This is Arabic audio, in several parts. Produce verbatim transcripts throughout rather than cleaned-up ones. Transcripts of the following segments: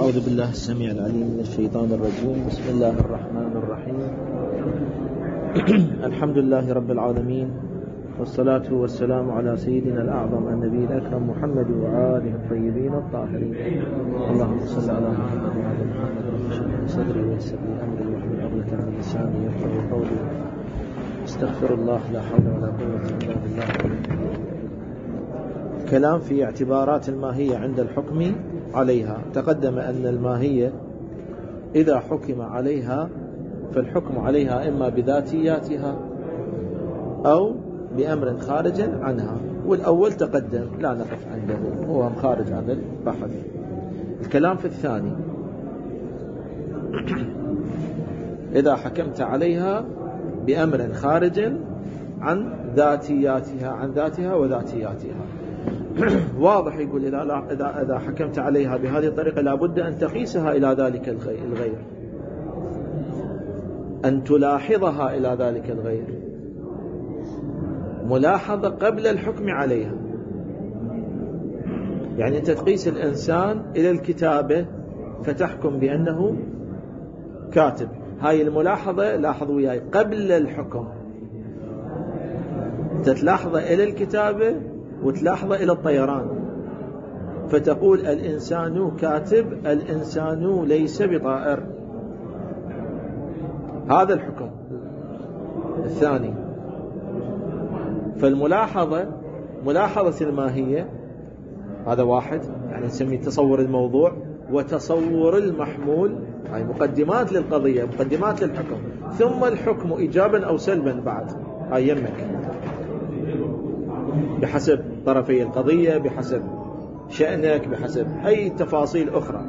أعوذ بالله السميع العليم من الشيطان الرجيم. بسم الله الرحمن الرحيم. الحمد لله رب العالمين، والصلاة والسلام على سيدنا الأعظم النبي الأكرم محمد وآله الطيبين الطاهرين. اللهم صل على محمد وعلى محمد رب اشرح لي صدري ويسر لي أمري واحلل عقدة من لساني يفقهوا قولي. استغفر الله، لا حول ولا قوة إلا بالله. كلام في اعتبارات الماهية عند الحكم عليها. تقدم أن الماهية إذا حكم عليها فالحكم عليها إما بذاتياتها أو بأمر خارج عنها، والأول تقدم لا نقف عنده، هو خارج عن البحث. الكلام في الثاني إذا حكمت عليها بأمر خارج عن ذاتياتها عن ذاتها وذاتياتها. واضح، يقول إذا, إذا, إذا حكمت عليها بهذه الطريقة لابد أن تقيسها إلى ذلك الغير، أن تلاحظها إلى ذلك الغير، ملاحظة قبل الحكم عليها. يعني أنت تقيس الإنسان إلى الكتابة فتحكم بأنه كاتب، هاي الملاحظة لاحظ وياي قبل الحكم، تتلاحظ إلى الكتابة وتلاحظ إلى الطيران، فتقول الإنسان كاتب، الإنسان ليس بطائر. هذا الحكم الثاني. فالملاحظة ملاحظة الماهية، هذا واحد، يعني نسميه تصور الموضوع وتصور المحمول، هاي مقدمات للقضية، مقدمات للحكم، ثم الحكم إيجابا أو سلبا بعد، هاي يمك بحسب طرفي القضية، بحسب شأنك، بحسب أي تفاصيل أخرى.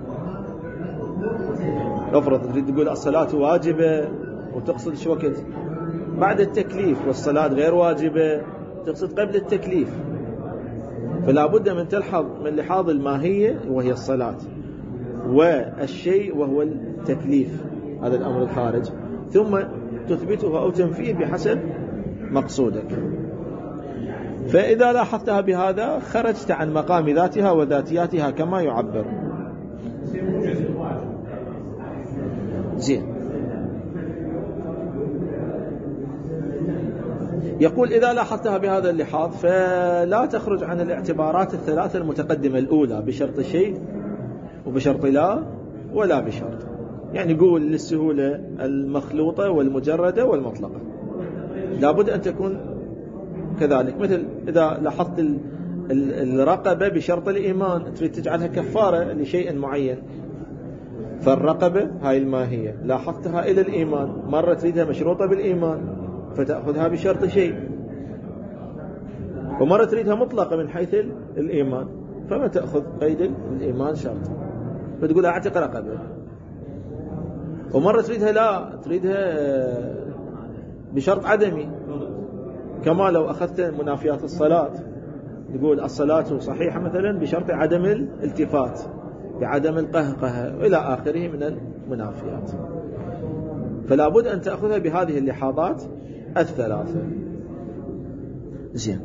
افرض تريد تقول الصلاة واجبة وتقصد شو وقت بعد التكليف، والصلاة غير واجبة تقصد قبل التكليف، فلا بد من تلحظ من لحاظ الماهية وهي الصلاة، والشيء وهو التكليف، هذا الأمر الخارج، ثم تثبته أو تنفيه بحسب مقصودك. فإذا لاحظتها بهذا خرجت عن مقام ذاتها وذاتياتها كما يعبر. زين. يقول إذا لاحظتها بهذا اللحاظ فلا تخرج عن الاعتبارات الثلاثة المتقدمة الأولى، بشرط شيء وبشرط لا ولا بشرط. يعني قول للسهولة المخلوطة والمجردة والمطلقة، لابد أن تكون كذلك. مثل إذا لاحظت الرقبة بشرط الإيمان، تريد تجعلها كفارة لشيء معين، فالرقبة هاي الماهية لاحظتها إلى الإيمان، مرة تريدها مشروطة بالإيمان فتأخذها بشرط شيء، ومرة تريدها مطلقة من حيث الإيمان فما تأخذ قيد الإيمان شرط، فتقول أعتق رقبة. ومرة تريدها لا تريدها بشرط عدمي، كما لو أخذت منافيات الصلاة، تقول الصلاة صحيحة مثلا بشرط عدم الالتفات، بعدم القهقه إلى آخره من المنافيات. فلا بد أن تأخذها بهذه اللحاظات الثلاثة. زين.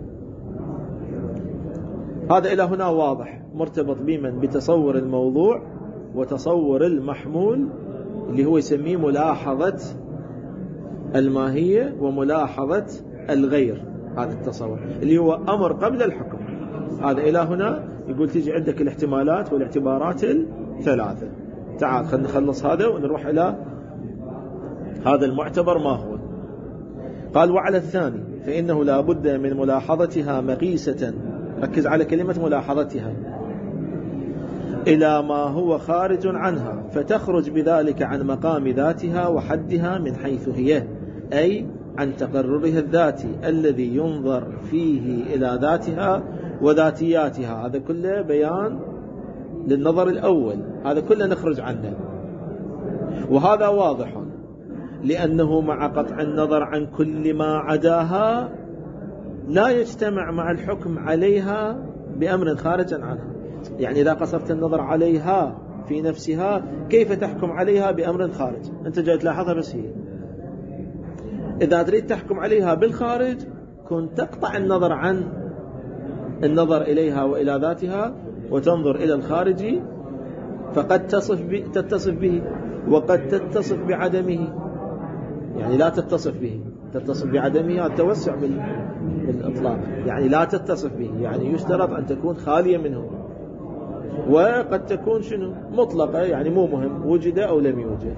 هذا إلى هنا واضح، مرتبط بمن بتصور الموضوع وتصور المحمول، اللي هو يسميه ملاحظة الماهية وملاحظة الغير. هذا التصور اللي هو أمر قبل الحكم. هذا إلى هنا يقول تيجي عندك الاحتمالات والاعتبارات الثلاثة. تعال خلينا نخلص هذا ونروح إلى هذا المعتبر ما هو. قال وعلى الثاني فإنه لا بد من ملاحظتها مقيسة، ركز على كلمة ملاحظتها، إلى ما هو خارج عنها، فتخرج بذلك عن مقام ذاتها وحدها من حيث هي، أي عن تقررها الذاتي الذي ينظر فيه إلى ذاتها وذاتياتها. هذا كله بيان للنظر الأول، هذا كله نخرج عنه، وهذا واضح لأنه مع قطع النظر عن كل ما عداها لا يجتمع مع الحكم عليها بأمر خارج عنها. يعني إذا قصرت النظر عليها في نفسها كيف تحكم عليها بأمر خارج؟ أنت جاي تلاحظها بس هي. إذا تريد تحكم عليها بالخارج كنت تقطع النظر عن النظر إليها وإلى ذاتها وتنظر إلى الخارج فقد تصف تتصف به وقد تتصف بعدمه، يعني لا تتصف به، تتصف بعدمه هذا توسع بالإطلاق، يعني لا تتصف به يعني يشترط أن تكون خالية منه، وقد تكون شنو مطلقة يعني مو مهم وجد أو لم يوجد.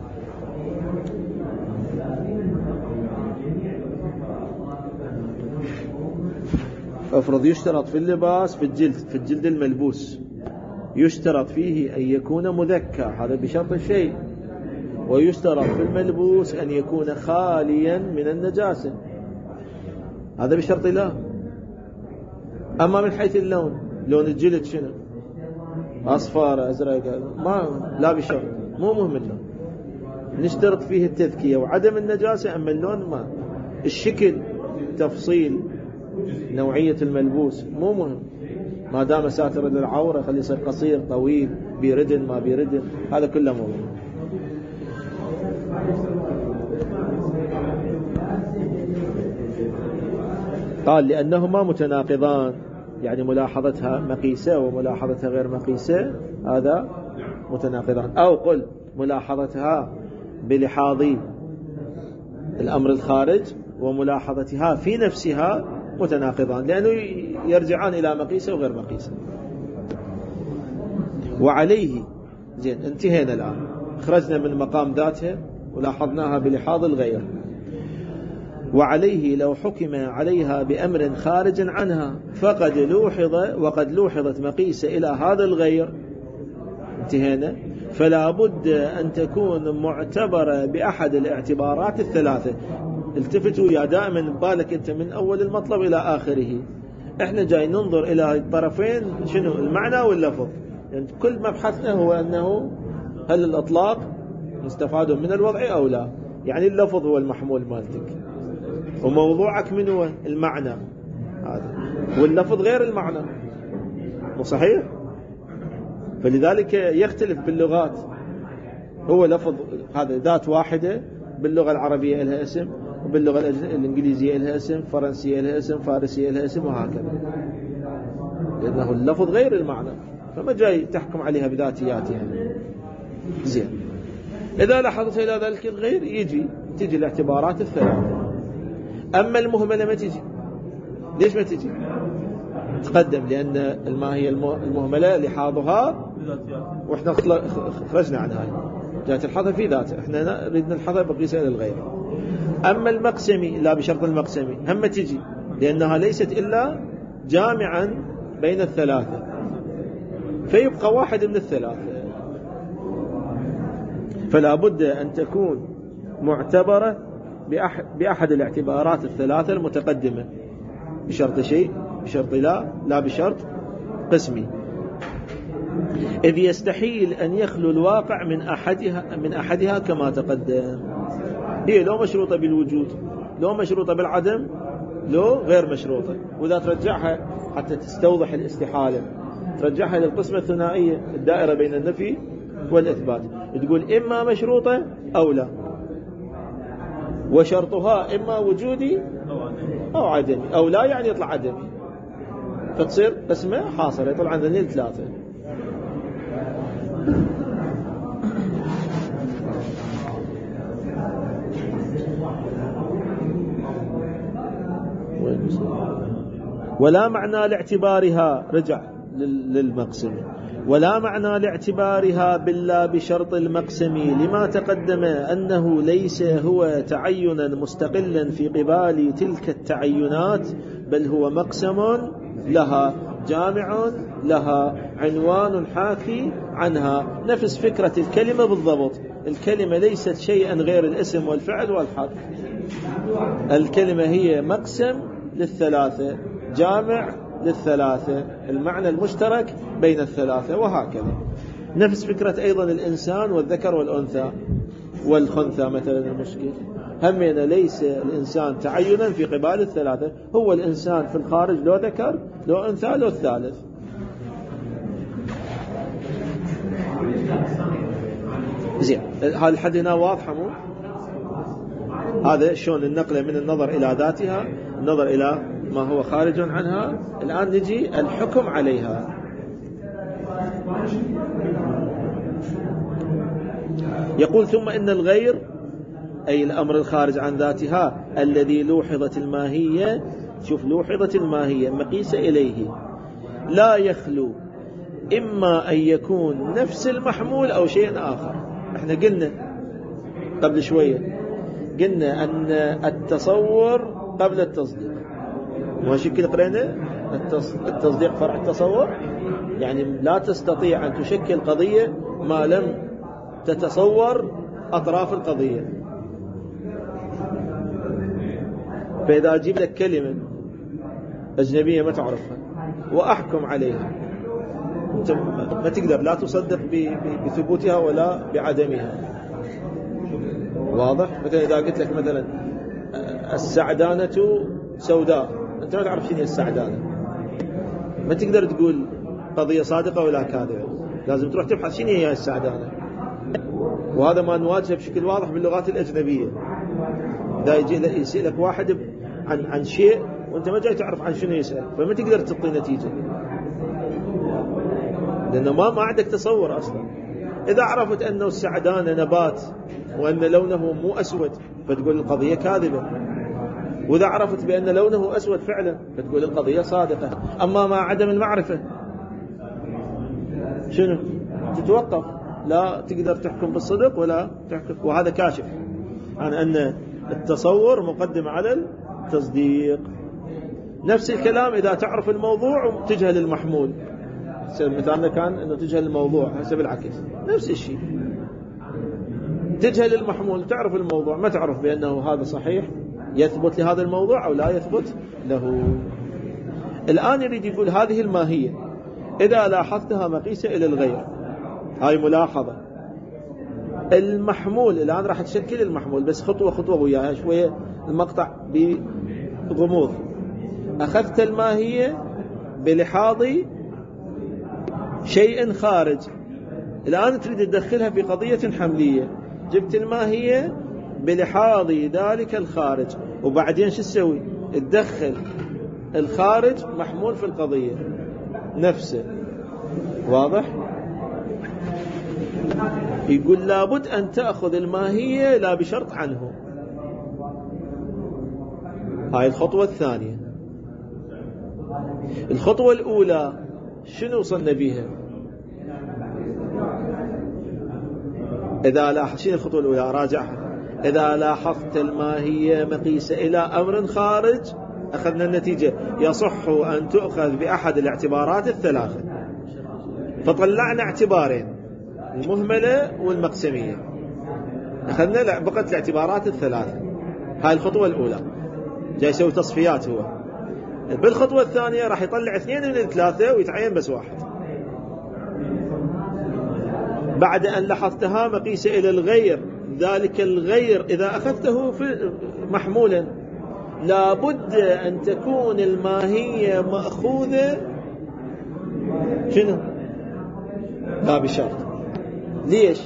افرض يشترط في اللباس في الجلد في الجلد الملبوس يشترط فيه أن يكون مذكى، هذا بشرط الشيء، ويشترط في الملبوس أن يكون خاليا من النجاسة، هذا بشرط لا. أما من حيث اللون، لون الجلد شنو أصفر أزرق ما لا بشرط، مو مهم اللون، نشترط فيه التذكية وعدم النجاسة. أما اللون ما، الشكل تفصيل نوعية الملبوس مو مهم، ما دام ساتر للعورة خليه يصير قصير طويل بيردن ما بيردن، هذا كله مو مهم. قال لأنهما متناقضان، يعني ملاحظتها مقيسة وملاحظتها غير مقيسة هذا متناقضان، أو قل ملاحظتها بلحاظ الأمر الخارج وملاحظتها في نفسها متناقضان، لأنه يرجعان إلى مقيسة وغير مقيسة. وعليه زين انتهينا الآن، خرجنا من مقام ذاتها ولاحظناها بلحاظ الغير. وعليه لو حكم عليها بأمر خارج عنها فقد لوحظ وقد لوحظت مقيسة إلى هذا الغير، انتهينا، فلا بد أن تكون معتبرة بأحد الاعتبارات الثلاثة. التفتوا يا دائما بالك أنت من أول المطلب إلى آخره، احنا جاي ننظر إلى الطرفين شنو المعنى واللفظ، يعني كل مبحثنا هو أنه هل الأطلاق مستفاد من الوضع أو لا، يعني اللفظ هو المحمول مالتك وموضوعك من هو المعنى هذا، واللفظ غير المعنى، مو صحيح؟ فلذلك يختلف باللغات، هو لفظ هذا ذات واحدة، باللغة العربية لها اسم، وباللغة الإنجليزية لها اسم، فرنسية لها اسم، فارسية لها اسم، وهكذا، لأنه اللفظ غير المعنى، فما جاي تحكم عليها بذاتياتها. زين، إذا لاحظت إلى ذلك الغير يجي تجي الاعتبارات الثلاثة. أما المهملة ما تجي. ليش ما تجي؟ تقدم لأن ما هي المهملة لحاظها وإحنا خرجنا عن هاي، جاءت الحظة في ذاته، إحنا نريد الحظة بقيسة إلى الغير. أما المقسمي لا بشرط المقسمي هم تجي، لأنها ليست إلا جامعا بين الثلاثة، فيبقى واحد من الثلاثة، فلا بد أن تكون معتبرة بأحد, بأحد الاعتبارات الثلاثة المتقدمة، بشرط شيء، بشرط لا، لا بشرط قسمي، إذ يستحيل أن يخلو الواقع من أحدها, من أحدها كما تقدم. هي لو مشروطة بالوجود، لو مشروطة بالعدم، لو غير مشروطة، وإذا ترجعها حتى تستوضح الاستحالة ترجعها للقسمة الثنائية الدائرة بين النفي والإثبات، تقول إما مشروطة أو لا، وشرطها إما وجودي أو عدمي، أو لا يعني يطلع عدمي، فتصير قسمة حاصلة، يطلع عندنا ثلاثة. ولا معنى لاعتبارها، رجع للمقسم، ولا معنى لاعتبارها بالله بشرط المقسم لما تقدم أنه ليس هو تعينا مستقلا في قبال تلك التعينات، بل هو مقسم لها جامع لها عنوان حاكي عنها. نفس فكرة الكلمة بالضبط، الكلمة ليست شيئا غير الاسم والفعل والحرف، الكلمة هي مقسم للثلاثة، جامع للثلاثة، المعنى المشترك بين الثلاثة، وهكذا. نفس فكرة أيضا الإنسان والذكر والأنثى والخنثى مثلا، المشكل همنا ليس الإنسان تعينا في قبال الثلاثة، هو الإنسان في الخارج لو ذكر لو أنثى لو الثالث. زين، هذا الحد هنا واضح مو؟ هذا شلون النقلة من النظر إلى ذاتها، النظر إلى ما هو خارج عنها. الآن نجي الحكم عليها. يقول ثم إن الغير أي الأمر الخارج عن ذاتها الذي لوحظت الماهية، شوف لوحظت الماهية مقيسة إليه، لا يخلو إما أن يكون نفس المحمول أو شيء آخر. احنا قلنا قبل شوية قلنا أن التصور قبل التصديق، وشكل قرينا التصديق فرع التصور، يعني لا تستطيع أن تشكل قضية ما لم تتصور أطراف القضية. فإذا أجيب لك كلمة أجنبية ما تعرفها وأحكم عليها، أنت ما تقدر لا تصدق بثبوتها ولا بعدمها. واضح؟ مثلا إذا قلت لك مثلا السعدانة سوداء، أنت ما تعرف شنو هي السعدانة، ما تقدر تقول قضية صادقة ولا كاذبة، لازم تروح تبحث شنو هي السعدانة. وهذا ما نواجهه بشكل واضح باللغات الأجنبية. إذا يجي يسألك واحد عن عن شيء وأنت ما جاي تعرف عن شنو يسأل، فما تقدر تعطي نتيجة، لأنه ما ما عندك تصور أصلا. إذا عرفت أنه السعدانة نبات وأن لونه مو أسود فتقول القضية كاذبة، وإذا عرفت بأن لونه أسود فعلا فتقول القضية صادقة. أما مع عدم المعرفة شنو؟ تتوقف، لا تقدر تحكم بالصدق ولا تحكم. وهذا كاشف عن أن التصور مقدم على التصديق. نفس الكلام إذا تعرف الموضوع وتجهل المحمول. مثالنا كان أنه تجهل الموضوع، هسه بالعكس نفس الشيء، تجهل المحمول تعرف الموضوع، ما تعرف بأنه هذا صحيح يثبت لهذا الموضوع أو لا يثبت له. الآن يريد يقول هذه الماهية إذا لاحظتها مقيسة إلى الغير، هاي ملاحظة. المحمول الآن راح تشكل المحمول، بس خطوة خطوة وياها شوية المقطع بغموض. أخذت الماهية بلحاظ شيء خارج، الآن تريد تدخلها في قضية حملية. جبت الماهية بلحاظ ذلك الخارج، وبعدين شو تسوي؟ تدخل الخارج محمول في القضية نفسه. واضح؟ يقول لابد أن تأخذ الماهية لا بشرط عنه. هاي الخطوة الثانية. الخطوة الأولى شنو وصلنا بيها؟ إذا لاحظت شنو الخطوة الأولى؟ راجعها. إذا لاحظت الماهية مقيسة إلى أمر خارج أخذنا النتيجة يصح أن تؤخذ بأحد الاعتبارات الثلاثة. فطلعنا اعتبارين، المهملة والمقسمية، أخذنا بقت الاعتبارات الثلاثة. هاي الخطوة الأولى، جاي يسوي تصفيات هو. بالخطوة الثانية راح يطلع اثنين من الثلاثة ويتعين بس واحد. بعد أن لاحظتها مقيسة إلى الغير، ذلك الغير إذا أخذته في محمولا لابد أن تكون الماهية مأخوذة شنو؟ لا بشرط. ليش؟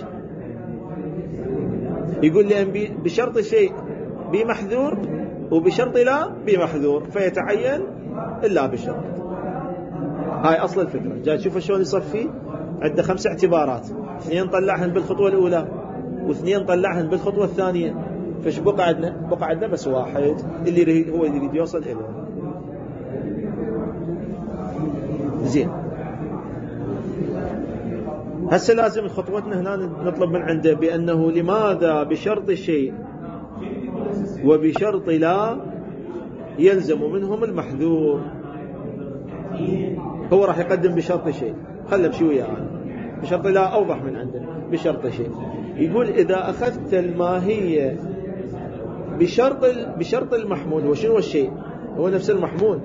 يقول لأن بشرط شيء بمحذور وبشرط لا بمحذور، فيتعين إلا بشرط. هاي أصل الفكرة. جاي تشوف شلون يصفي؟ عنده خمس اعتبارات، اثنين طلعهن بالخطوة الأولى واثنين طلعهن بالخطوة الثانية، فش بقى عندنا؟ بقى عندنا بس واحد اللي هو اللي يريد يوصل إليه. زين، هسه لازم خطوتنا هنا نطلب من عنده بأنه لماذا بشرط شيء وبشرط لا يلزم منهم المحذور. هو راح يقدم بشرط شيء، خلنا بشي وياه يعني. بشرط لا أوضح من عندنا. بشرط شيء يقول إذا أخذت الماهية بشرط بشرط المحمول، وشنو الشيء؟ هو نفس المحمول.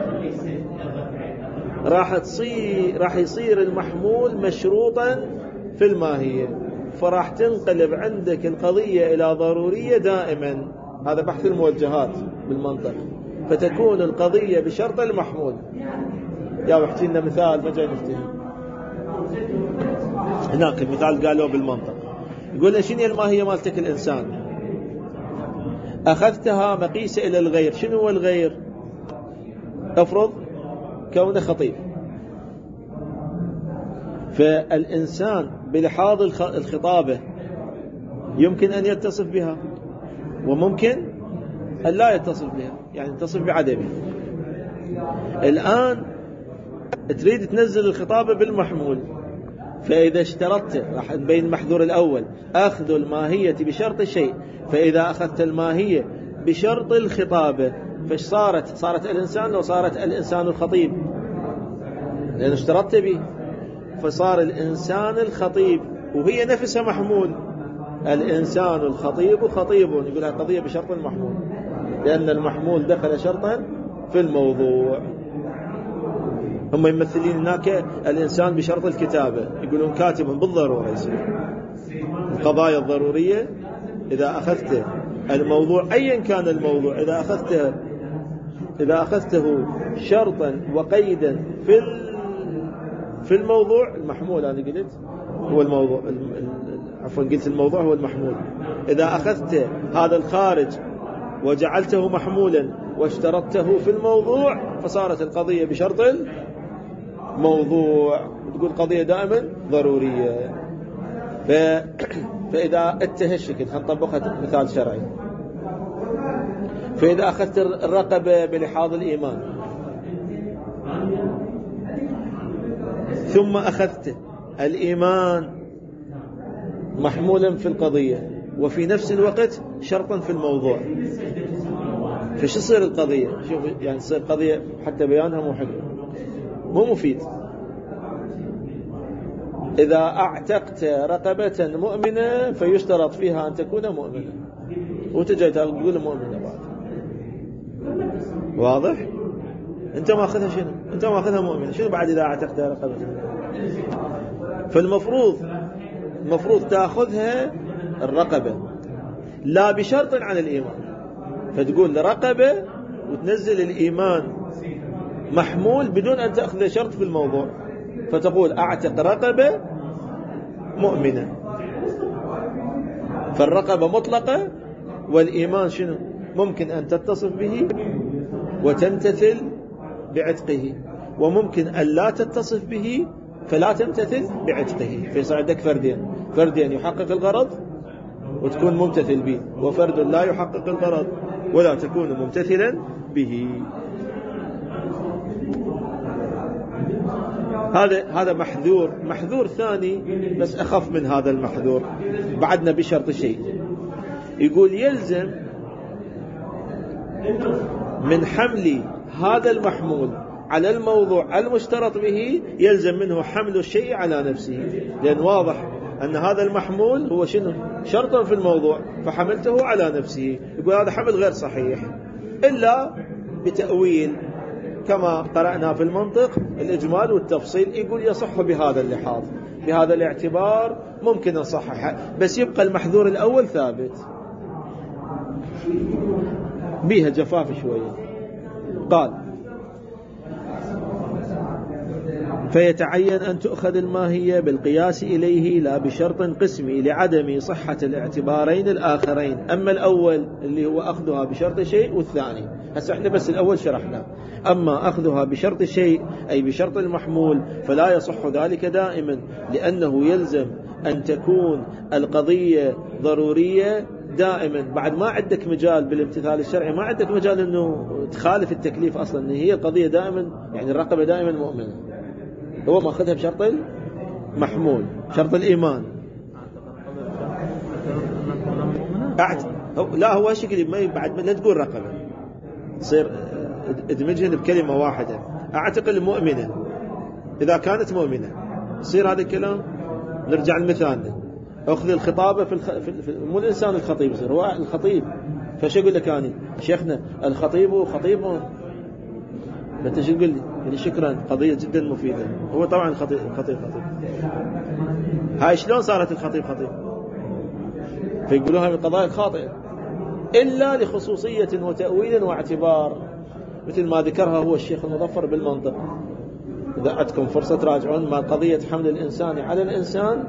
راح تصير راح يصير المحمول مشروطا في الماهية، فراح تنقلب عندك القضية إلى ضرورية دائما. هذا بحث الموجهات بالمنطق. فتكون القضية بشرط المحمول. يا وحكي لنا مثال ما جاي نفتهم. هناك المثال قالوا بالمنطق، يقول شنو الماهية مالتك الإنسان؟ أخذتها مقيسة إلى الغير. شنو هو الغير؟ افرض كونه خطيب، فالإنسان بلحاظ الخطابة يمكن أن يتصف بها وممكن أن لا يتصف بها، يعني يتصف بعدمه. الآن تريد تنزل الخطابة بالمحمول، فإذا اشترطت راح نبين المحذور الأول أخذ الماهية بشرط الشيء، فإذا أخذت الماهية بشرط الخطابة فاش صارت؟ صارت الإنسان لو صارت الإنسان الخطيب، لأن اشترطت به، فصار الإنسان الخطيب وهي نفسها محمول. الإنسان الخطيب خطيب، يقول القضية بشرط المحمول، لأن المحمول دخل شرطا في الموضوع. هم يمثلين هناك الإنسان بشرط الكتابة، يقولون كاتبهم بالضرورة يصير. القضايا الضرورية إذا أخذت الموضوع أيا كان الموضوع، إذا أخذته إذا أخذته شرطا وقيدا في في الموضوع المحمول، أنا قلت هو الموضوع، عفوا قلت الموضوع هو المحمول. إذا أخذت هذا الخارج وجعلته محمولا واشترطته في الموضوع فصارت القضية بشرط الموضوع، تقول قضية دائما ضرورية. ف... فإذا اتهشكل خلينا نطبقها مثال شرعي. فإذا أخذت الرقبة بلحاظ الإيمان ثم أخذت الإيمان محمولا في القضية وفي نفس الوقت شرطا في الموضوع، فش يصير القضية؟ شوف يعني تصير قضية حتى بيانها مو حلو، مو مفيد. إذا أعتقت رقبة مؤمنة فيشترط فيها أن تكون مؤمنة، وتجي تقول مؤمنة بعد. واضح؟ أنت ما أخذها شنو؟ أنت ما أخذها مؤمنة، شنو بعد إذا أعتقت رقبة؟ فالمفروض المفروض تأخذها الرقبة لا بشرط عن الإيمان، فتقول رقبة وتنزل الإيمان محمول بدون أن تأخذ شرط في الموضوع، فتقول أعتق رقبة مؤمنة. فالرقبة مطلقة والإيمان شنو؟ ممكن أن تتصف به وتمتثل بعتقه، وممكن أن لا تتصف به فلا تمتثل بعتقه، فيصير عندك فردين، فردين يحقق الغرض وتكون ممتثل به، وفرد لا يحقق الغرض ولا تكون ممتثلا به. هذا هذا محذور. محذور ثاني بس أخف من هذا المحذور، بعدنا بشرط شيء، يقول يلزم من حمل هذا المحمول على الموضوع المشترط به، يلزم منه حمل الشيء على نفسه، لأن واضح أن هذا المحمول هو شنو؟ شرطا في الموضوع، فحملته على نفسه. يقول هذا حمل غير صحيح إلا بتأويل كما قرأنا في المنطق الإجمال والتفصيل، يقول يصح بهذا اللحاظ، بهذا الاعتبار ممكن نصحح، بس يبقى المحذور الأول ثابت، بيها جفاف شوية. قال فيتعين أن تؤخذ الماهية بالقياس إليه لا بشرط قسمي لعدم صحة الاعتبارين الآخرين. أما الأول اللي هو أخذها بشرط شيء، والثاني هسه احنا بس الأول شرحنا. أما أخذها بشرط شيء أي بشرط المحمول فلا يصح ذلك دائما، لأنه يلزم أن تكون القضية ضرورية دائما. بعد ما عندك مجال بالامتثال الشرعي، ما عندك مجال أنه تخالف التكليف أصلا، أن هي القضية دائما يعني الرقبة دائما مؤمنة، هو ما أخذها بشرط المحمول، شرط الإيمان. بعد لا هو شكل ما بعد لا تقول رقبة، تصير ادمجهن بكلمة واحدة. أعتق المؤمنة إذا كانت مؤمنة، يصير هذا الكلام. نرجع لمثالنا، أخذ الخطابة في, الخ... في مو الإنسان الخطيب، يصير هو الخطيب. فش أقول لك أنا شيخنا الخطيب خطيب، أنت شو تقول لي؟ يعني شكرا، قضية جدا مفيدة. هو طبعا الخطيب خطيب خطيب. هاي شلون صارت الخطيب خطيب؟ فيقولوها من القضايا الخاطئة إلا لخصوصية وتأويل واعتبار، مثل ما ذكرها هو الشيخ المظفر بالمنطق. إذا عندكم فرصة تراجعون ما قضية حمل الإنسان على الإنسان،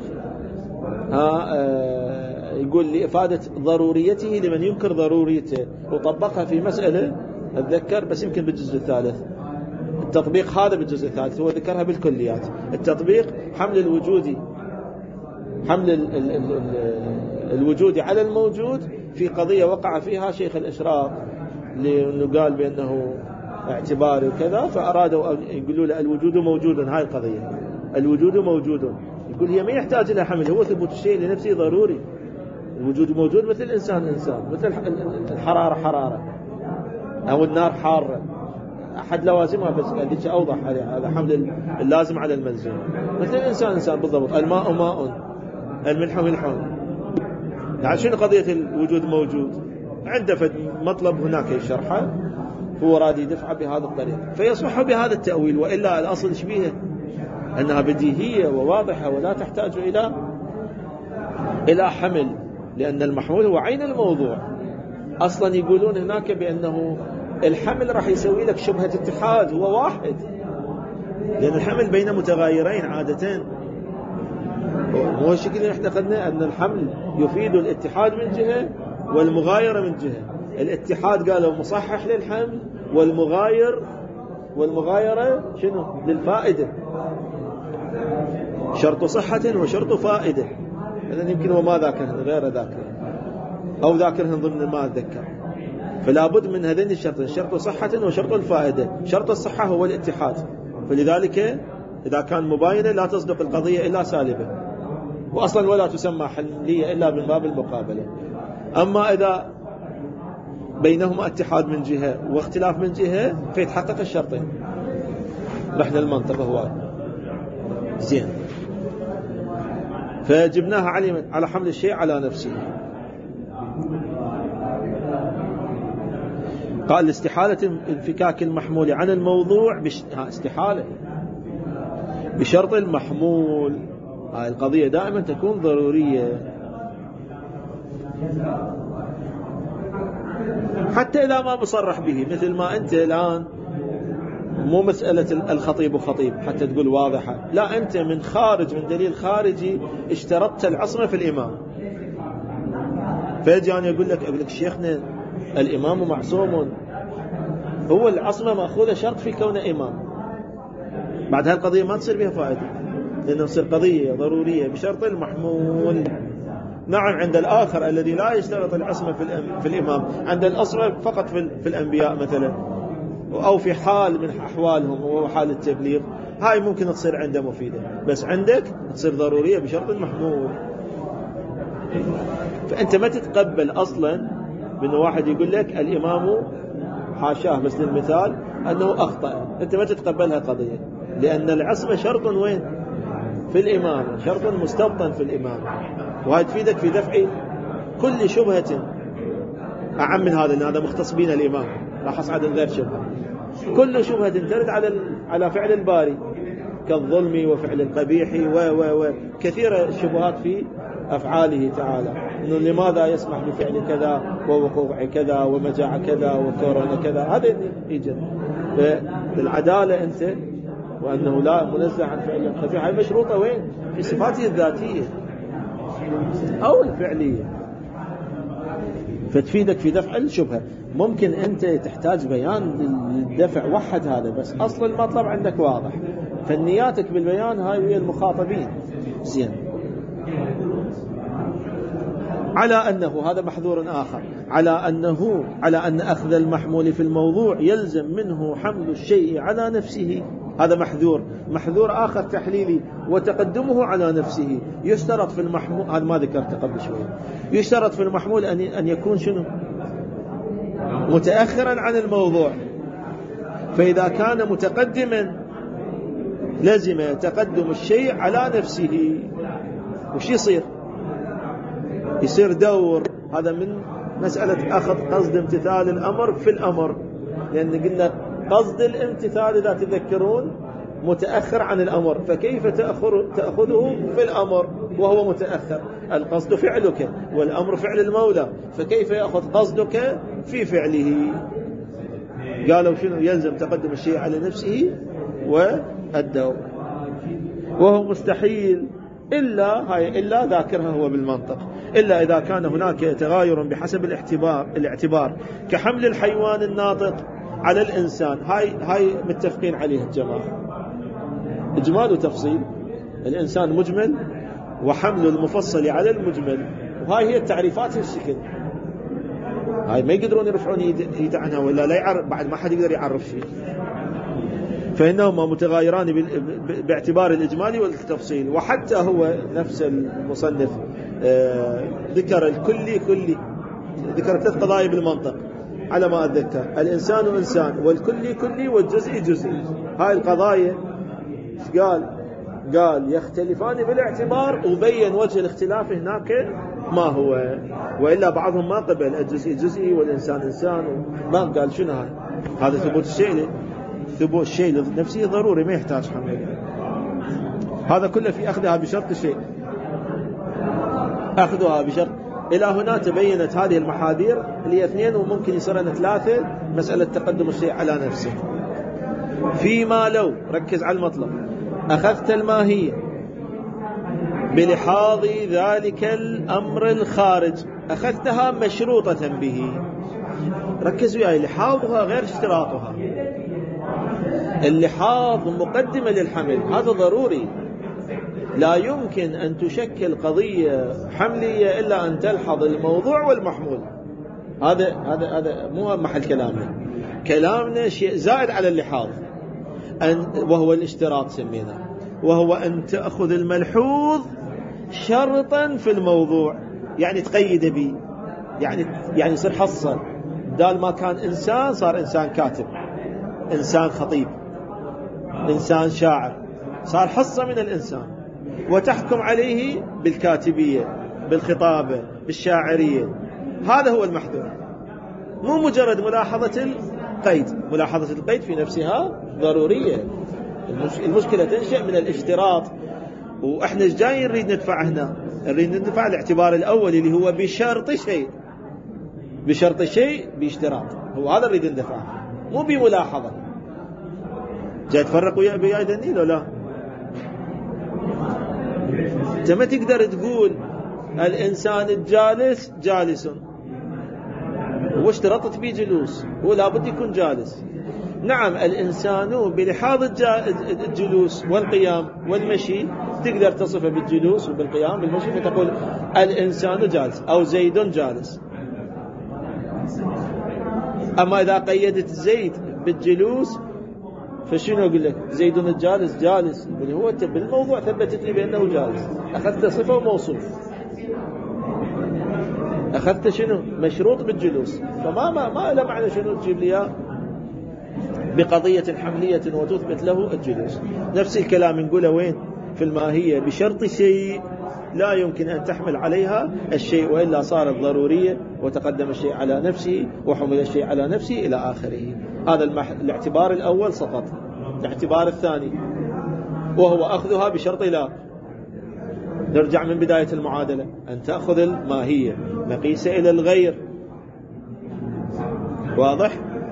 ها آه يقول لإفادة ضروريته لمن ينكر ضروريته، وطبقها في مسألة أتذكر بس يمكن بالجزء الثالث. التطبيق هذا بالجزء الثالث هو ذكرها بالكليات. التطبيق حمل الوجودي، حمل ال ال ال ال الوجود على الموجود في قضية وقع فيها شيخ الإشراق لأنه قال بأنه اعتباري وكذا، فأرادوا يقولوا له الوجود موجود. هاي القضية الوجود موجود، يقول هي ما يحتاج إلى حمل، هو ثبوت الشيء لنفسه ضروري. الوجود موجود مثل الإنسان إنسان، مثل الحرارة حرارة أو النار حارة، أحد لوازمها، بس هذيك أوضح. هذا حمل اللازم على الملزوم. مثل الإنسان إنسان بالضبط. الماء ماء، الملح ملح. يعني شنو قضية الوجود موجود؟ عنده مطلب هناك يشرحه، هو راد يدفع بهذا الطريق فيصح بهذا التأويل، وإلا الأصل شبيهه أنها بديهية وواضحة ولا تحتاج إلى إلى حمل، لأن المحمول هو عين الموضوع. أصلا يقولون هناك بأنه الحمل راح يسوي لك شبهة اتحاد، هو واحد، لأن الحمل بين متغايرين عادتين. هو الشكل اللي اعتقدنا أن الحمل يفيد الاتحاد من جهة والمغايرة من جهة. الاتحاد قالوا مصحح للحمل، والمغاير والمغايرة شنو؟ للفائدة. شرط صحة وشرط فائدة. إذن يمكن هو ما ذاكرهن، غير ذاكرهن أو ذاكرهن ضمن ما أتذكر. فلا بد من هذين الشرطين، شرط صحة وشرط الفائدة. شرط الصحة هو الاتحاد، فلذلك إذا كان مباينة لا تصدق القضية إلا سالبة، وأصلا ولا تسمى حلية إلا من باب المقابلة. أما إذا بينهما اتحاد من جهة واختلاف من جهة فيتحقق الشرطين. رحنا المنطقة هو زين، فجبناها على على حمل الشيء على نفسه. قال استحالة انفكاك المحمول عن الموضوع بش... ها استحالة بشرط المحمول. هاي القضية دائما تكون ضرورية، حتى إذا ما مصرح به. مثل ما أنت الآن مو مسألة الخطيب وخطيب حتى تقول واضحة، لا، أنت من خارج، من دليل خارجي اشترطت العصمة في الإمام، فيجي أنا أقول لك أقول لك شيخنا الإمام معصوم، هو العصمة مأخوذة شرط في كونه إمام. بعد هالقضية ما تصير بها فائدة، لأنه تصير قضية ضرورية بشرط المحمول. نعم عند الآخر الذي لا يشترط العصمة في, في الإمام، عند العصمة فقط في, في الأنبياء مثلا، أو في حال من أحوالهم وهو حال التبليغ، هاي ممكن تصير عنده مفيدة، بس عندك تصير ضرورية بشرط المحمول. فأنت ما تتقبل أصلا بأنه واحد يقول لك الإمام حاشاه بس للمثال أنه أخطأ، أنت ما تتقبلها قضية، لأن العصمة شرط وين؟ في الإمام، شرط مستبطن في الإمام، وهذا تفيدك في دفع كل شبهة أعم من هذا، لأن هذا مختص بين الإمام، راح أصعد غير شبهة. كل شبهة ترد على على فعل الباري كالظلم وفعل القبيح و و و كثيرة الشبهات في أفعاله تعالى، إنه لماذا يسمح بفعل كذا ووقوع كذا ومجاعة كذا وكورونا كذا، هذا يجي بالعدالة أنت، وأنه لا منزه عن فعل القبيح، هاي مشروطة وين؟ في صفاته الذاتية أو الفعلية، فتفيدك في دفع الشبهة. ممكن أنت تحتاج بيان للدفع وحد هذا، بس أصل المطلب عندك واضح، فنياتك بالبيان هاي ويا المخاطبين زين. على أنه هذا محذور آخر، على أنه على أن أخذ المحمول في الموضوع يلزم منه حمل الشيء على نفسه، هذا محذور. محذور آخر تحليلي، وتقدمه على نفسه. يشترط في المحمول، هذا ما ذكرت قبل شوية، يشترط في المحمول أن أن يكون شنو؟ متأخرا عن الموضوع. فإذا كان متقدما لازم تقدم الشيء على نفسه. وش يصير؟ يصير دور، هذا من مسألة أخذ قصد امتثال الأمر في الأمر، لأن قلنا قصد الامتثال إذا تذكرون متأخر عن الأمر، فكيف تأخذه في الأمر وهو متأخر؟ القصد فعلك والأمر فعل المولى، فكيف يأخذ قصدك في فعله؟ قالوا شنو؟ يلزم تقدم الشيء على نفسه والدور، وهو مستحيل إلا هاي إلا ذاكرها هو بالمنطق، إلا إذا كان هناك تغاير بحسب الاعتبار الاعتبار كحمل الحيوان الناطق على الإنسان. هاي هاي متفقين عليه الجماعة، إجمال وتفصيل. الإنسان مجمل، وحمل المفصل على المجمل وهاي هي التعريفات الشكل، هاي ما يقدرون يرفعون يد عنها ولا لا يعرف، بعد ما حد يقدر يعرف شيء. فإنهما متغايران باعتبار الإجمالي والتفصيل. وحتى هو نفس المصنف ذكر الكلي كلي، ذكر ثلاث قضايا بالمنطق على ما أتذكر: الإنسان إنسان، والكلي كلي، والجزء جزئي. هاي القضايا قال قال يختلفان بالاعتبار، وبين وجه الاختلاف هناك ما هو، وإلا بعضهم ما قبل الجزئي جزئي والإنسان إنسان، ما قال شنو هاي. هذا ثبوت الشيء، ثبوت الشيء لنفسه ضروري ما يحتاج حمل. هذا كله في أخذها بشرط الشيء، أخذها بشرط. إلى هنا تبينت هذه المحاذير اللي اثنين وممكن يصيرن ثلاثة، مسألة تقدم الشيء على نفسه. فيما لو، ركز على المطلب، أخذت الماهية بلحاظ ذلك الأمر الخارج، أخذتها مشروطة به. ركز وياي، لحاظها غير اشتراطها. اللحاظ مقدمة للحمل، هذا ضروري. لا يمكن أن تشكل قضية حملية إلا أن تلحظ الموضوع والمحمول. هذا هذا هذا مو محل كلامنا. كلامنا شيء زائد على اللحاظ، أن وهو الاشتراط سميناه، وهو أن تأخذ الملحوظ شرطا في الموضوع، يعني تقيد به، يعني يعني يصير حصل. بدال ما كان إنسان صار إنسان كاتب، إنسان خطيب، إنسان شاعر، صار حصة من الإنسان، وتحكم عليه بالكاتبية، بالخطابة، بالشاعرية. هذا هو المحذور، مو مجرد ملاحظة القيد. ملاحظة القيد في نفسها ضرورية. المشكلة تنشأ من الاشتراط، وإحنا جايين نريد ندفع هنا، نريد ندفع الاعتبار الأول اللي هو بشرط شيء، بشرط شيء باشتراط، هو هذا نريد ندفعه، مو بملاحظة. جاي تفرق ويا بياي دنيل ولا؟ انت ما تقدر تقول الإنسان الجالس جالس، هو اشترطت به جلوس، هو لابد يكون جالس. نعم الإنسان بلحاظ الجلوس والقيام والمشي تقدر تصفه بالجلوس وبالقيام بالمشي، فتقول الإنسان جالس أو زيد جالس. أما إذا قيدت زيد بالجلوس فشنو أقول لك؟ زيد الجالس جالس، اللي هو بالموضوع ثبتت لي بأنه جالس، أخذت صفة وموصوف، أخذت شنو؟ مشروط بالجلوس. فما ما ما له معنى شنو تجيب لي بقضية حملية وتثبت له الجلوس. نفس الكلام نقوله وين؟ في الماهية بشرط شيء لا يمكن أن تحمل عليها الشيء، وإلا صارت ضرورية وتقدم الشيء على نفسه وحمل الشيء على نفسه إلى آخره. هذا المح... الاعتبار الأول سقط. الاعتبار الثاني وهو أخذها بشرط لا. نرجع من بداية المعادلة، أن تأخذ الماهية مقيسة إلى الغير. واضح؟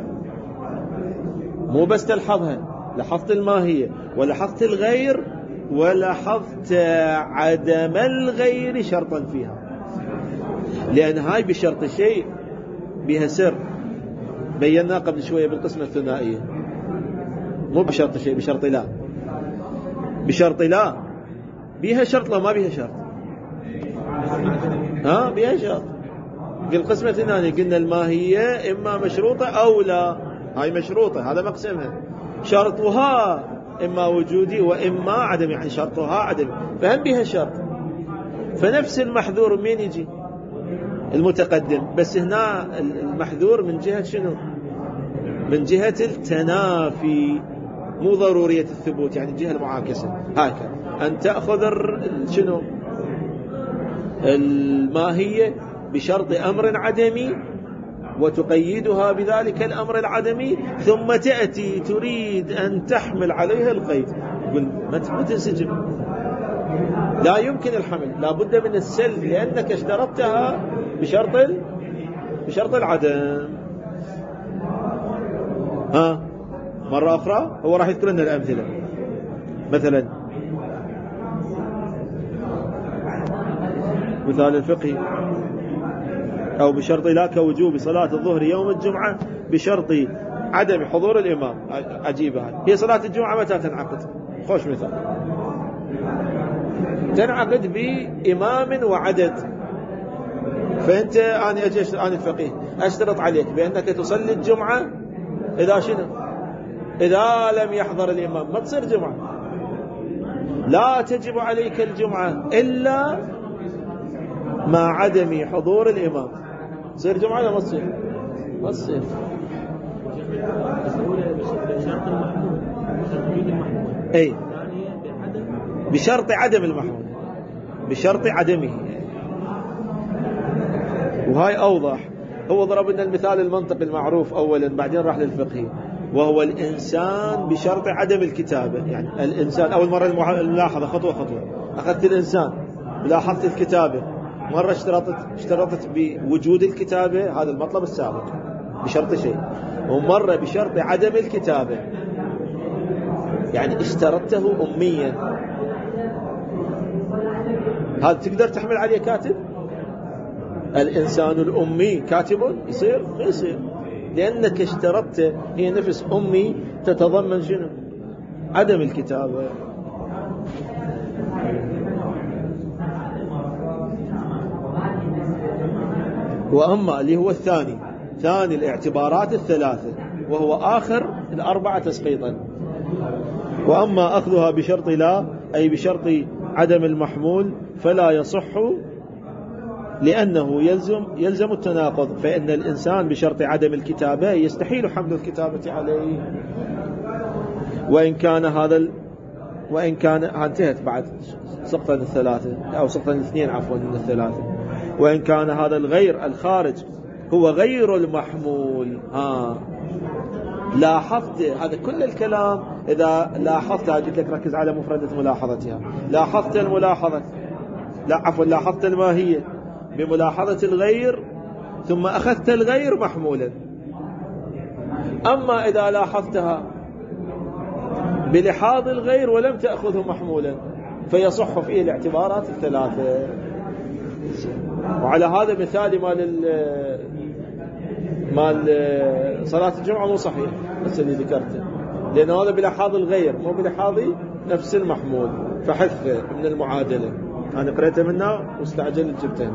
مو بس تلحظها، لاحظت الماهية ولاحظت الغير ولاحظت عدم الغير شرطا فيها، لأن هاي بشرط شيء بها سر، بينا قبل شوية بالقسمة الثنائية. مو بشرط شيء، بشرط لا. بشرط لا بيها شرط، لا ما بيها شرط. ها بيها شرط. في القسمة الثانية قلنا الماهية إما مشروطة أو لا. هاي مشروطة، هذا مقسمها. شرطها إما وجودي وإما عدمي، يعني شرطها عدمي، فهم بها شرط. فنفس المحذور مين يجي؟ المتقدم، بس هنا المحذور من جهة شنو؟ من جهة التنافي، مو ضرورية الثبوت، يعني الجهة المعاكسة. هكذا أن تأخذ شنو؟ الماهية بشرط أمر عدمي وتقيدها بذلك الأمر العدمي، ثم تأتي تريد أن تحمل عليها القيد، يقول ما تنسجم، لا يمكن الحمل، لا بد من السلب، لأنك اشترطتها بشرط بشرط العدم. ها مرة أخرى هو راح يذكر لنا الأمثلة. مثلا مثال الفقهي، أو بشرط لا كوجوب صلاة الظهر يوم الجمعة بشرط عدم حضور الإمام. عجيبة هي صلاة الجمعة متى تنعقد؟ خوش مثال. تنعقد بإمام وعدد، فأنت أنا أجي أنا الفقيه أشترط عليك بأنك تصلي الجمعة إذا شنو؟ إذا لم يحضر الإمام ما تصير جمعة. لا تجب عليك الجمعة إلا مع عدم حضور الإمام. تصير جمعة ولا ما تصير؟ ما تصير. أي بشرط عدم المحمول، بشرط عدمه. وهاي أوضح. هو ضرب لنا المثال المنطقي المعروف أولا بعدين راح للفقهي، وهو الإنسان بشرط عدم الكتابة. يعني الإنسان أول مرة الملاحظة خطوة خطوة. أخذت الإنسان ملاحظة الكتابة، مرة اشترطت اشترطت بوجود الكتابة، هذا المطلب السابق بشرط شيء، ومرة بشرط عدم الكتابة، يعني اشترطته أميا. هذا تقدر تحمل عليه كاتب؟ الإنسان الأمي كاتب يصير؟ ما يصير، لأنك اشترطت هي نفس أمي تتضمن شنو؟ عدم الكتابة. وأما اللي هو الثاني، ثاني الاعتبارات الثلاثة، وهو آخر الأربعة تسقيطا. وأما أخذها بشرط لا، أي بشرط عدم المحمول، فلا يصح لأنه يلزم يلزم التناقض، فإن الإنسان بشرط عدم الكتابة يستحيل حمل الكتابة عليه. وإن كان هذا ال... وإن كان انتهت بعد سقطا الثلاثة أو سقطا الاثنين عفوا من الثلاثة. وإن كان هذا الغير الخارج هو غير المحمول. ها لاحظت هذا كل الكلام؟ إذا لاحظت قلت لك ركز على مفردة ملاحظتها. لاحظت الملاحظة، لا عفوا لاحظت الماهية بملاحظة الغير، ثم أخذت الغير محمولا. أما إذا لاحظتها بلحاظ الغير ولم تأخذه محمولا فيصح فيه الاعتبارات الثلاثة. وعلى هذا مثال مال مال صلاة الجمعة مو صحيح بس اللي ذكرته، لأن هذا بلحاظ الغير مو بلحاظ نفس المحمول، فحذف من المعادلة. أنا قريته منها واستعجلت جبته.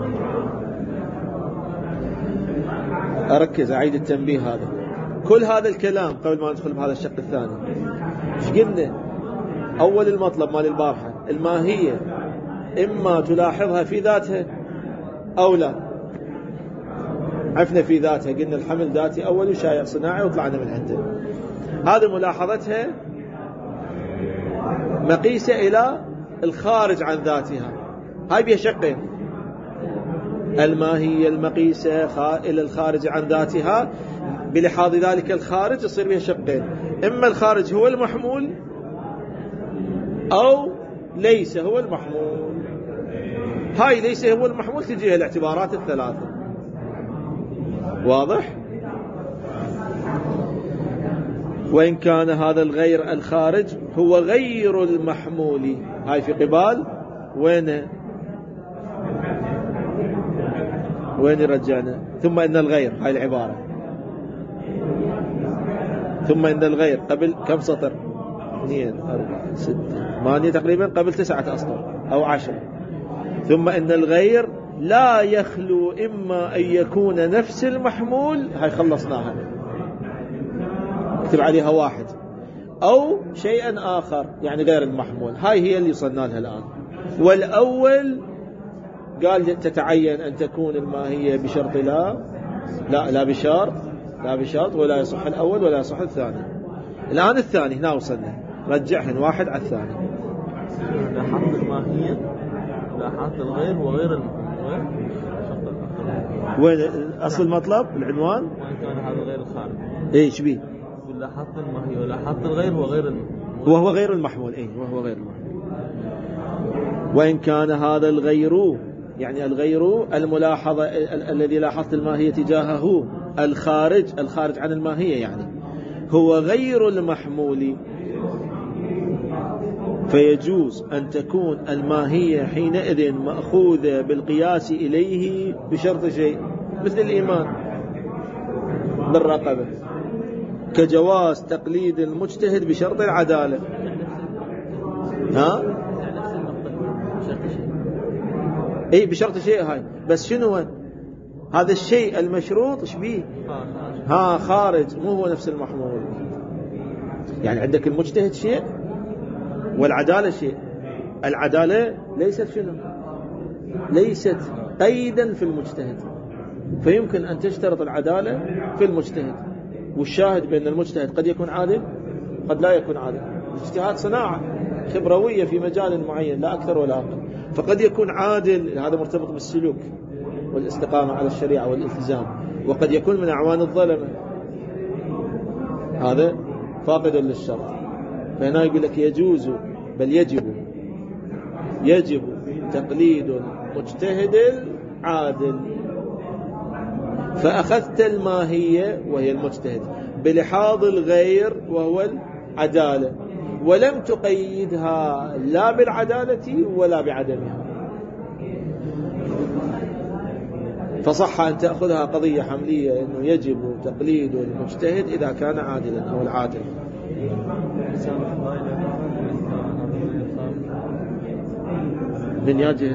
أركز أعيد التنبيه. هذا كل هذا الكلام قبل ما ندخل بهذا الشق الثاني. ايش قلنا؟ أول المطلب مال البارحة الماهية إما تلاحظها في ذاتها أو لا. عرفنا في ذاتها، قلنا الحمل ذاتي أول وشائع صناعي وطلعنا من عنده. هذه ملاحظتها مقيسة إلى الخارج عن ذاتها. هاي بها شقين: الماهية المقيسة إلى الخارج عن ذاتها، بلحاظ ذلك الخارج يصير بها شقين: إما الخارج هو المحمول أو ليس هو المحمول. هاي ليس هو المحمول تجيها الاعتبارات الثلاثة. واضح؟ وإن كان هذا الغير الخارج هو غير المحمول، هاي في قبال وين وين رجعنا؟ ثم إن الغير، هاي العبارة. ثم إن الغير قبل كم سطر؟ اثنين أربعة ستة ثمانية تقريبا، قبل تسعة أسطر أو عشر. ثم إن الغير لا يخلو إما أن يكون نفس المحمول، هاي خلصناها، اكتب عليها واحد، أو شيئا آخر يعني غير المحمول. هاي هي اللي وصلنا لها الآن. والأول قال تتعين أن تكون الماهية بشرط لا لا لا بشرط لا بشرط ولا يصح الأول ولا يصح الثاني. الآن الثاني هنا وصلنا، رجعهن واحد على الثاني. لاحظت الماهية، لاحظت الغير وغير المحمول. وين أصل المطلب العنوان؟ وإن كان هذا غير الخارج. إيش بيه؟ لاحظت الماهية ولاحظت الغير وغير المحمول، وهو غير المحمول. إيه وهو غير المحمول. وإن كان هذا الغير، يعني الغير الملاحظة الذي لاحظت الماهية تجاهه الخارج، الخارج عن الماهية يعني هو غير المحمول، فيجوز أن تكون الماهية حينئذ مأخوذة بالقياس إليه بشرط شيء، مثل الإيمان بالرقبة، كجواز تقليد المجتهد بشرط العدالة. ها؟ اي بشرط شيء هاي، بس شنو هذا الشيء المشروط ايش بيه؟ ها خارج، مو هو نفس المحمول. يعني عندك المجتهد شيء والعدالة شيء. العدالة ليست شنو؟ ليست قيدا في المجتهد، فيمكن أن تشترط العدالة في المجتهد، والشاهد بأن المجتهد قد يكون عادل قد لا يكون عادل. الاجتهاد صناعة خبروية في مجال معين لا أكثر ولا أقل، فقد يكون عادل، هذا مرتبط بالسلوك والاستقامة على الشريعة والالتزام، وقد يكون من أعوان الظلمة، هذا فاقد للشرط. فهنا يقول لك يجوز بل يجب يجب تقليد المجتهد العادل. فأخذت الماهية وهي المجتهد بلحاظ الغير وهو العدالة، ولم تقيدها لا بالعدالة ولا بعدمها، فصح أن تأخذها قضية حملية أنه يجب تقليد المجتهد إذا كان عادلا أو العادل. من يجه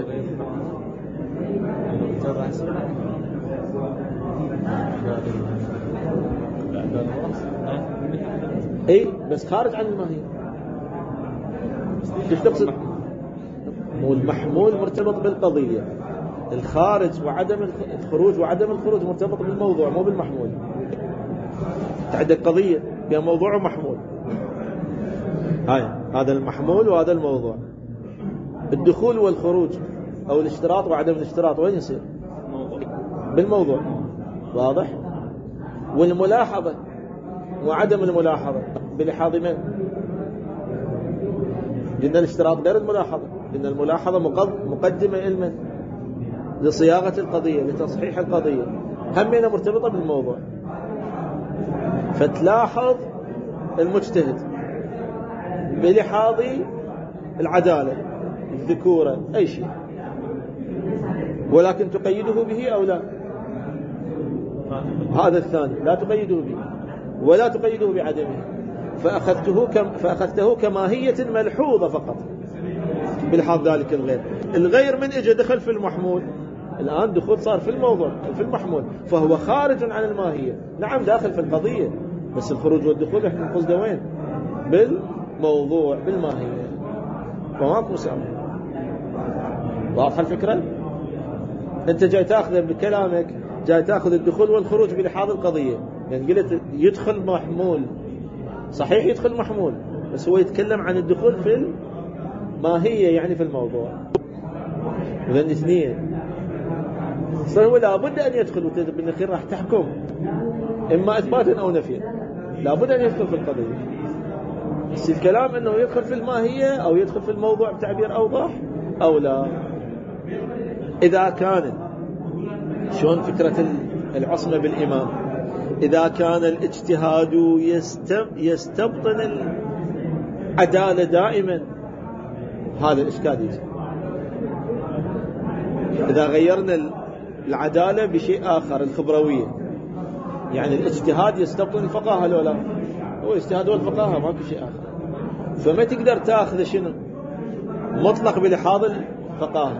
اي بس خارج عن الماهية. كيف تقصد؟ مو المحمول مرتبط بالقضية، الخارج وعدم الخروج وعدم الخروج مرتبط بالموضوع مو بالمحمول. عندك قضية فيها موضوع ومحمول، هاي هذا المحمول وهذا الموضوع. الدخول والخروج او الاشتراط وعدم الاشتراط وين يصير؟ بالموضوع، واضح؟ والملاحظة وعدم الملاحظة بلحاظ من؟ قلنا الاشتراط غير الملاحظة، قلنا الملاحظة مقدمة علما لصياغة القضية لتصحيح القضية، همنا مرتبطة بالموضوع. فتلاحظ المجتهد بلحاظ العدالة الذكورة أي شيء، ولكن تقيده به أو لا؟ هذا الثاني لا تقيده به ولا تقيده بعدمه، فأخذته, كم فأخذته كماهية ملحوظة فقط بلحاظ ذلك الغير. الغير من اجى دخل في المحمول، الآن دخول صار في الموضوع في المحمول، فهو خارج عن الماهية. نعم داخل في القضية، بس الخروج والدخول احنا نقصده وين؟ بالموضوع بالماهية، فماكو مساومة. واضحة الفكرة؟ انت جاي تاخذ بكلامك، جاي تاخذ الدخول والخروج بلحاظ القضية. يعني قلت يدخل محمول، صحيح يدخل محمول، بس هو يتكلم عن الدخول في الماهية يعني في الموضوع. إذن اثنين فهو لابد أن يدخل، وبالأخير راح تحكم إما إثباتا أو نفيا، لابد أن يدخل في القضية. بس الكلام أنه يدخل في الماهية أو يدخل في الموضوع بتعبير أوضح أو لا. إذا كان شلون فكرة العصمة بالإمام، إذا كان الاجتهاد يستبطن العدالة دائما، هذا الإشكال يجي. إذا غيرنا العدالة بشيء آخر الخبروية، يعني الاجتهاد يستبطن الفقاهة لولا، هو الاجتهاد والفقاهة ما في شيء آخر، فما تقدر تأخذ شنو مطلق بلحاظ الفقاهة،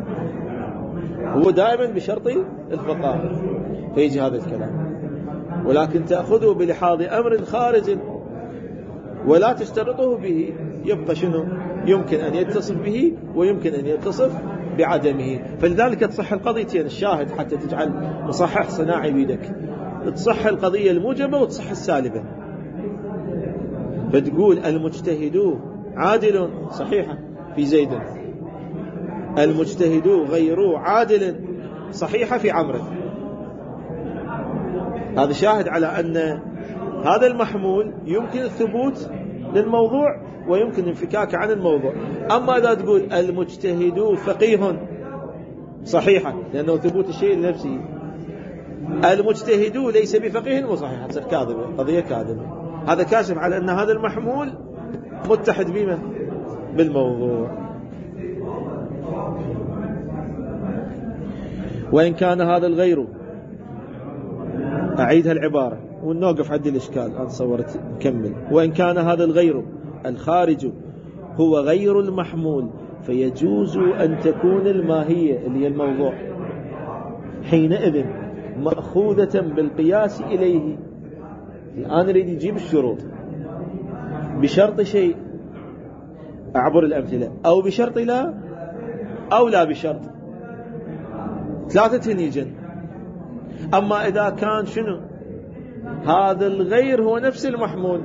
هو دائما بشرط الفقاهة، فيجي هذا الكلام. ولكن تأخذه بلحاظ أمر خارج ولا تشترطه به، يبقى شنو يمكن أن يتصف به ويمكن أن يتصف بعدمه. فلذلك تصح القضيتين، الشاهد حتى تجعل مصحح صناعي بيدك، تصح القضية الموجبة وتصح السالبة. فتقول المجتهد عادل صحيحة في زيد، المجتهد غير عادل صحيحة في عمرو. هذا شاهد على أن هذا المحمول يمكن الثبوت للموضوع ويمكن الانفكاك عن الموضوع. أما إذا تقول المجتهد فقيه صحيحة، لأنه ثبوت الشيء لنفسه، المجتهد ليس بفقيه وصحيح، تصير كاذبة، قضية كاذبة. هذا كاشف على أن هذا المحمول متحد بما بالموضوع. وإن كان هذا الغير، أعيدها العبارة ونوقف عند الإشكال، أنا صورت نكمل. وإن كان هذا الغير الخارج هو غير المحمول، فيجوز أن تكون الماهية اللي هي الموضوع حينئذ مأخوذة بالقياس إليه. الآن نريد يجيب الشروط بشرط شيء، أعبر الأمثلة، أو بشرط لا، أو لا بشرط، ثلاثة يجن. أما إذا كان شنو هذا الغير هو نفس المحمول،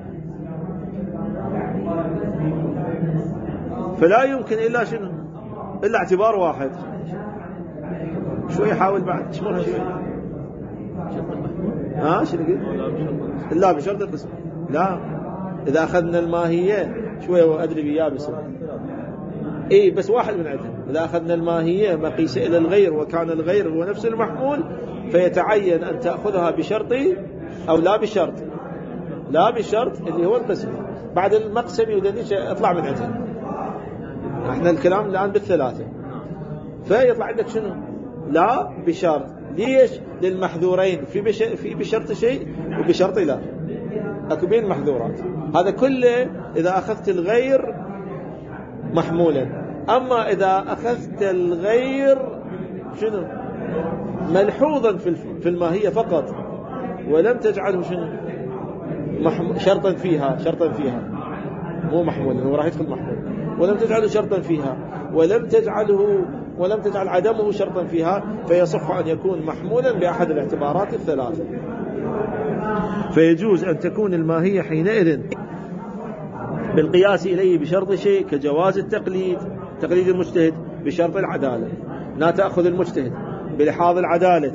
فلا يمكن إلا شنو إلا اعتبار واحد. شوي حاول بعد شمرها شوي. ها شنو قلت؟ إلا بشرط القسم. لا، إذا أخذنا الماهية شوي وأدري بيابس إيه بس واحد من عندهم. إذا أخذنا الماهية مقيسة إلى الغير وكان الغير هو نفس المحمول، فيتعين أن تأخذها بشرط أو لا بشرط. لا بشرط اللي هو القسم. بعد المقسم يودنيش اطلع من عندهم. احنا الكلام الآن بالثلاثة، فيطلع عندك شنو لا بشرط. ليش؟ للمحذورين، في بش... في بشرط شيء وبشرط لا. اكو بين محذورات. هذا كله إذا أخذت الغير محمولا. أما إذا أخذت الغير شنو ملحوظا في الماهية فقط، ولم تجعله شنو محم... شرطا فيها شرطا فيها مو محمولا، هو راح يدخل محمول، ولم تجعله شرطا فيها، ولم تجعله ولم تجعل عدمه شرطا فيها، فيصح أن يكون محمولا بأحد الاعتبارات الثلاثة. فيجوز أن تكون الماهية حينئذ بالقياس إليه بشرط شيء، كجواز التقليد، تقليد المجتهد بشرط العدالة. لا تأخذ المجتهد بلحاظ العدالة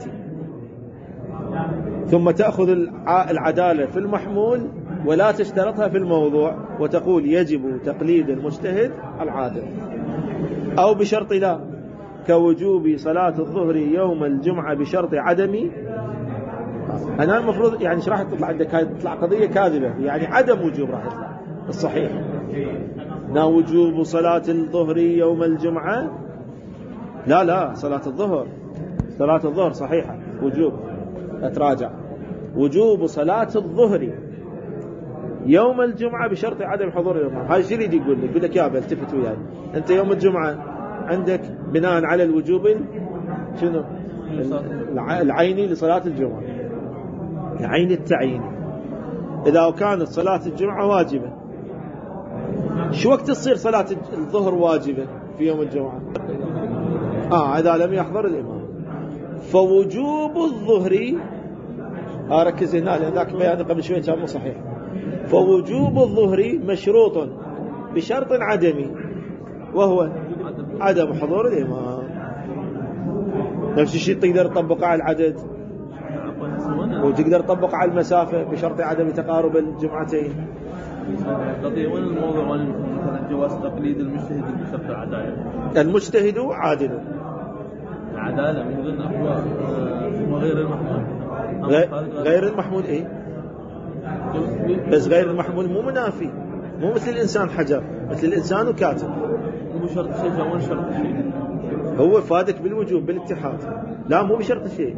ثم تأخذ العدالة في المحمول ولا تشترطها في الموضوع وتقول يجب تقليد المجتهد العادل. أو بشرط لا، كوجوب صلاة الظهر يوم الجمعة بشرط عدم. أنا المفروض يعني ايش راح تطلع عندك؟ تطلع قضية كاذبة، يعني عدم وجوب راح يطلع الصحيح. نا وجوب صلاة الظهر يوم الجمعة، لا لا صلاة الظهر صلاة الظهر صحيحة وجوب. أتراجع، وجوب صلاة الظهر يوم الجمعة بشرط عدم حضور الإمام. هاي شو يريد يقول لك؟ يقول لك يا بل التفت وياي، أنت يوم الجمعة عندك بناء على الوجوب شنو العيني لصلاة الجمعة، العين التعييني. إذا كانت صلاة الجمعة واجبة، شو وقت تصير صلاة الظهر واجبة في يوم الجمعة؟ آه إذا لم يحضر الإمام. فوجوب الظهر، أركز هنا لأن ذاك بيان قبل شوية كان مو صحيح. فوجوب الظهر مشروط بشرط عدمي، وهو عدم حضور الإمام. نفس الشيء تقدر تطبق على العدد، وتقدر تطبق على المسافة بشرط عدم تقارب الجمعتين. قضية وين الموضوع؟ وين مثلا جواز تقليد المجتهد بشرط العدالة؟ المجتهد عادل. العدالة من ضمن هو غير المحمول. غير المحمول إيه؟ بس غير المحمول مو منافي، مو مثل الإنسان حجر، مثل الإنسان وكاتب. مو شرط شيء، وين شرط شيء؟ هو فادك بالوجوب بالاتحاد، لا مو بشرط شيء.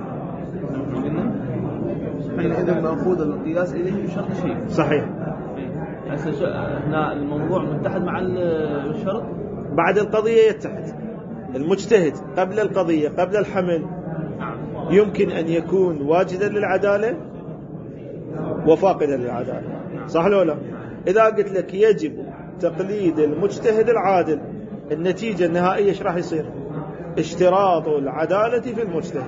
حينئذ مأخوذ القياس إليه بشرط شيء. صحيح. هنا الموضوع متحد مع الشرط. بعد القضية يتحد. المجتهد قبل القضية قبل الحمل يمكن أن يكون واجدا للعدالة وفاقدا للعدالة، صح لو لا؟ إذا قلت لك يجب تقليد المجتهد العادل، النتيجة النهائية ايش راح يصير؟ اشتراط العدالة في المجتهد،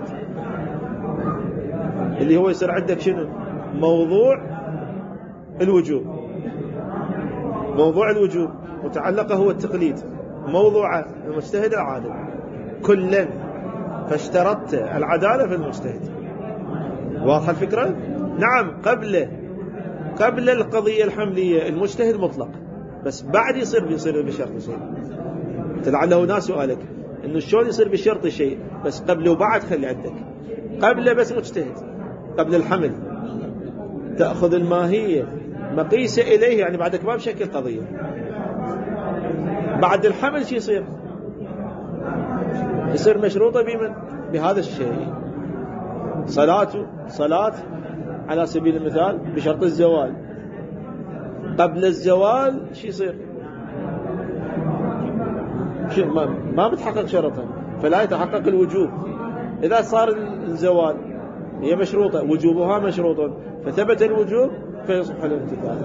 اللي هو يصير عندك شنو؟ موضوع الوجوب. موضوع الوجوب متعلقه هو التقليد، موضوع المجتهد العادل كلا، فاشترطت العدالة في المجتهد. واضحة الفكرة؟ نعم. قبل قبل القضية الحملية المجتهد مطلق، بس بعد يصير بيصير بشرط شيء. لعله ناس سؤالك انه شلون يصير بشرط شيء، بس قبل وبعد خلي عندك. قبل بس مجتهد قبل الحمل، تأخذ الماهية مقيسة إليه، يعني بعدك ما بشكل قضية. بعد الحمل شو يصير؟ يصير مشروطة بمن؟ بهذا الشيء. صلاة صلاة على سبيل المثال بشرط الزوال، قبل الزوال شو يصير؟ شو ما, ما بتحقق شرطها، فلا يتحقق الوجوب. إذا صار الزوال هي مشروطة، وجوبها مشروط، فثبت الوجوب فيصح الامتثال.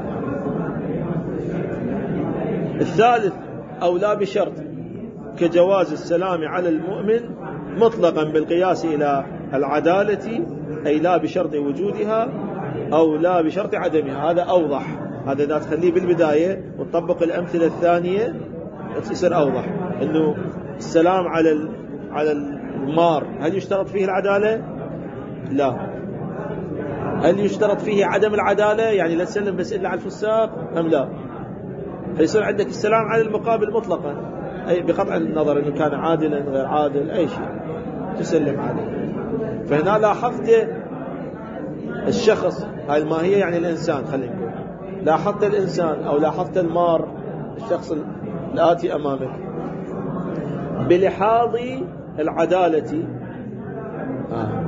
الثالث أو لا بشرط، كجواز السلام على المؤمن مطلقا بالقياس إلى العدالة، أي لا بشرط وجودها أو لا بشرط عدمها. هذا أوضح، هذا إذا تخليه بالبداية وتطبق الأمثلة الثانية تصير أوضح. إنه السلام على على المار هل يشترط فيه العدالة؟ لا. هل يشترط فيه عدم العدالة، يعني لا تسلم بس إلا على الفساق أم لا؟ فيصير عندك السلام على المقابل مطلقا، أي بقطع النظر إنه كان عادلا غير عادل أي شيء تسلم عليه. فهنا لاحظت الشخص، هاي الماهية يعني الإنسان، خلينا نقول لاحظت الإنسان أو لاحظت المار الشخص الآتي أمامك بلحاظ العدالة، آه.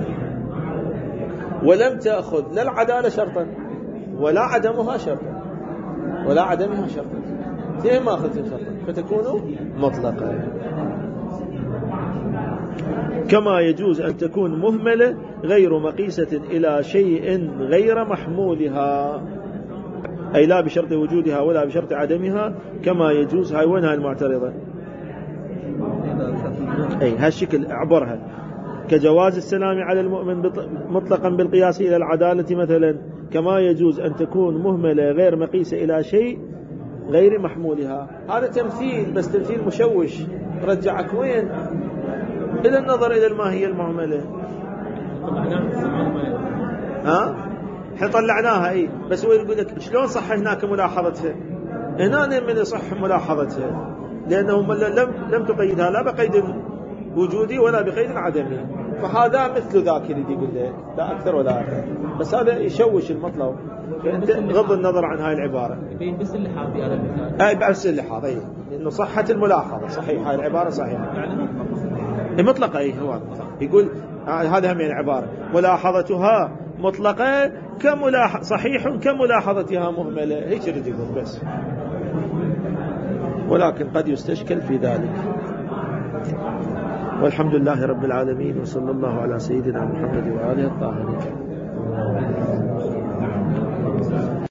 ولم تأخذ لا العدالة شرطا ولا عدمها شرطا ولا عدمها شرطا، زي ما أخذت شرطا فتكون مطلقة. كما يجوز أن تكون مهملة غير مقيسة إلى شيء غير محمولها، أي لا بشرط وجودها ولا بشرط عدمها. كما يجوز، هاي وينها المعترضة؟ أي هالشكل أعبرها. كجواز السلام على المؤمن مطلقا بالقياس إلى العدالة مثلا، كما يجوز أن تكون مهملة غير مقيسة إلى شيء غير محمولها. هذا تمثيل، بس تمثيل مشوش، رجعك وين؟ إلى النظر إلى الماهية المعملة. ها؟ حين طلعناها اي، بس هو يقول لك شلون صح هناك ملاحظتها؟ هنا من يصح ملاحظتها، لأنه لم لم تقيدها لا بقيد وجودي ولا بقيد عدمي، فهذا مثل ذاك اللي يقول له لا أكثر ولا أكثر. بس هذا يشوش المطلب، فأنت غض النظر عن هاي العبارة. يبين بس اللحاظ هذا المثال. أي بس اللحاظ، أي إنه صحة الملاحظة صحيح، هاي العبارة صحيحة. يعني مطلقة، أي هو مطلق. يقول هذا هم العبارة ملاحظتها مطلقة كملاح صحيح كملاحظتها مهملة، هيك يريد يقول بس، ولكن قد يستشكل في ذلك. والحمد لله رب العالمين، وصلى الله على سيدنا محمد وآله الطاهرين.